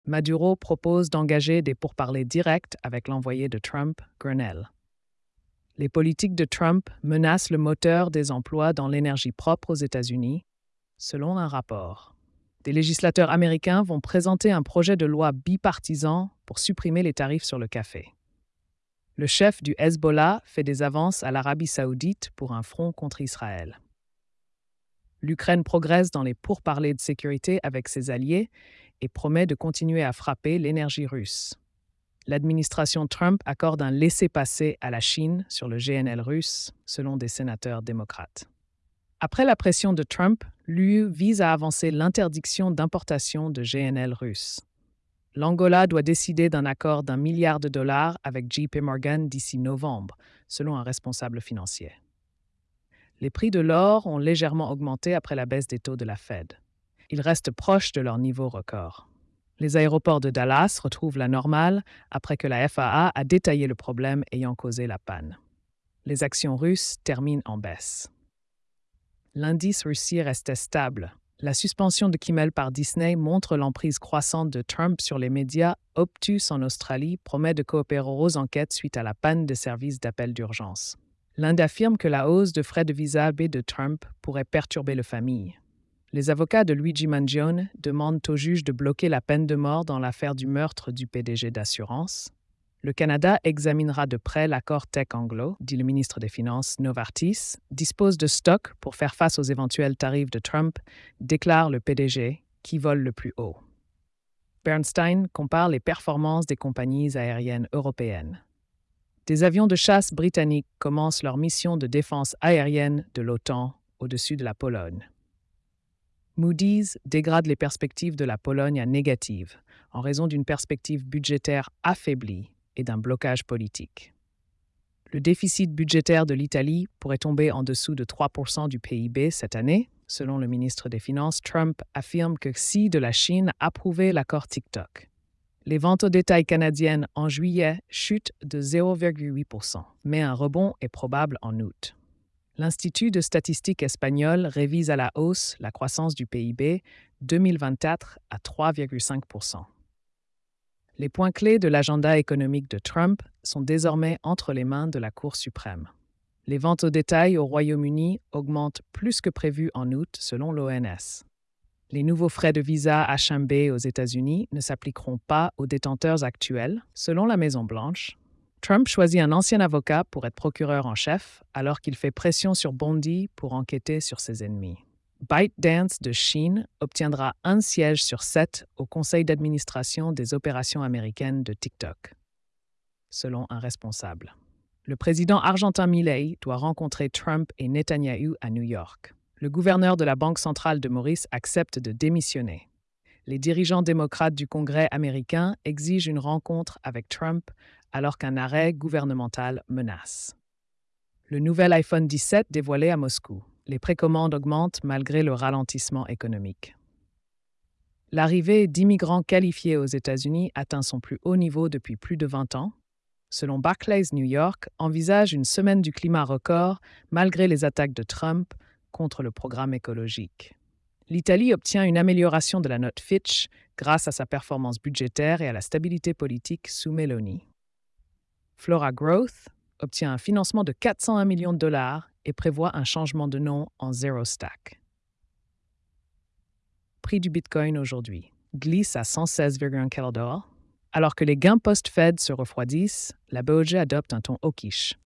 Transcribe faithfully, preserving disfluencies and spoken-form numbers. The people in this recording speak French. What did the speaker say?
Maduro propose d'engager des pourparlers directs avec l'envoyé de Trump, Grenell. Les politiques de Trump menacent le moteur des emplois dans l'énergie propre aux États-Unis, selon un rapport. Des législateurs américains vont présenter un projet de loi bipartisan pour supprimer les tarifs sur le café. Le chef du Hezbollah fait des avances à l'Arabie saoudite pour un front contre Israël. L'Ukraine progresse dans les pourparlers de sécurité avec ses alliés et promet de continuer à frapper l'énergie russe. L'administration Trump accorde un laissez-passer à la Chine sur le G N L russe, selon des sénateurs démocrates. Après la pression de Trump, l'U E vise à avancer l'interdiction d'importation de G N L russe. L'Angola doit décider d'un accord d'un milliard de dollars avec J P Morgan d'ici novembre, selon un responsable financier. Les prix de l'or ont légèrement augmenté après la baisse des taux de la Fed. Ils restent proches de leur niveau record. Les aéroports de Dallas retrouvent la normale après que la F A A a détaillé le problème ayant causé la panne. Les actions russes terminent en baisse. L'indice russier restait stable. La suspension de Kimmel par Disney montre l'emprise croissante de Trump sur les médias. Optus en Australie promet de coopérer aux enquêtes suite à la panne de services d'appel d'urgence. L'Inde affirme que la hausse de frais de visa B de Trump pourrait perturber les familles. Les avocats de Luigi Mangione demandent au juge de bloquer la peine de mort dans l'affaire du meurtre du P D G d'assurance. Le Canada examinera de près l'accord Tech-Anglo, dit le ministre des Finances Novartis, dispose de stocks pour faire face aux éventuels tarifs de Trump, déclare le P D G, qui vole le plus haut. Bernstein compare les performances des compagnies aériennes européennes. Des avions de chasse britanniques commencent leur mission de défense aérienne de l'OTAN au-dessus de la Pologne. Moody's dégrade les perspectives de la Pologne à négatives en raison d'une perspective budgétaire affaiblie et d'un blocage politique. Le déficit budgétaire de l'Italie pourrait tomber en dessous de trois pour cent du P I B cette année. Selon le ministre des Finances, Trump affirme que si de la Chine approuvait l'accord TikTok. Les ventes au détail canadiennes en juillet chutent de zéro virgule huit pour cent, mais un rebond est probable en août. L'Institut de statistique espagnol révise à la hausse la croissance du P I B deux mille vingt-quatre à trois virgule cinq pour cent. Les points clés de l'agenda économique de Trump sont désormais entre les mains de la Cour suprême. Les ventes au détail au Royaume-Uni augmentent plus que prévu en août, selon l'O N S. Les nouveaux frais de visa H un B aux États-Unis ne s'appliqueront pas aux détenteurs actuels, selon la Maison-Blanche. Trump choisit un ancien avocat pour être procureur en chef, alors qu'il fait pression sur Bondi pour enquêter sur ses ennemis. ByteDance de Chine obtiendra un siège sur sept au conseil d'administration des opérations américaines de TikTok, selon un responsable. Le président argentin Milei doit rencontrer Trump et Netanyahou à New York. Le gouverneur de la Banque centrale de Maurice accepte de démissionner. Les dirigeants démocrates du Congrès américain exigent une rencontre avec Trump alors qu'un arrêt gouvernemental menace. Le nouvel iPhone dix-sept dévoilé à Moscou. Les précommandes augmentent malgré le ralentissement économique. L'arrivée d'immigrants qualifiés aux États-Unis atteint son plus haut niveau depuis plus de vingt ans. Selon Barclays New York, envisage une semaine du climat record malgré les attaques de Trump contre le programme écologique. L'Italie obtient une amélioration de la note Fitch grâce à sa performance budgétaire et à la stabilité politique sous Meloni. Flora Growth obtient un financement de quatre cent un millions de dollars et prévoit un changement de nom en Zero Stack. Prix du Bitcoin aujourd'hui glisse à cent seize virgule un dollars. Alors que les gains post-Fed se refroidissent, la B O J adopte un ton hawkish.